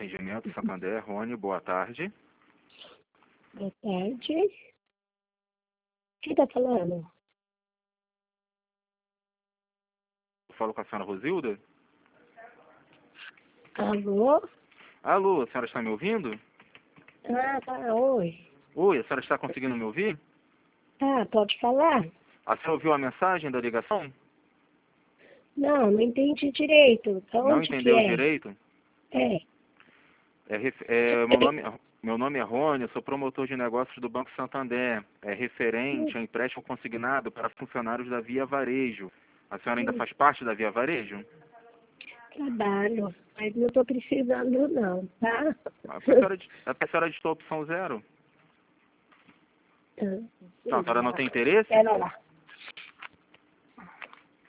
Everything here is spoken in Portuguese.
Atendimento Santander, Rony, boa tarde. Boa tarde. Quem está falando? Falo com a senhora Rosilda? Alô? Alô, a senhora está me ouvindo? Ah, tá, oi. Oi, a senhora está conseguindo me ouvir? Ah, pode falar? A senhora ouviu a mensagem da ligação? Não entendi direito. Pra Não onde que entendeu é? direito? É. Meu nome é Rony, eu sou promotor de negócios do Banco Santander. É referente a empréstimo consignado para funcionários da Via Varejo. A senhora ainda faz parte da Via Varejo? Trabalho, mas não estou precisando não, tá? A senhora digitou a opção 0? Tá. Não, a senhora não tem interesse? Pera lá.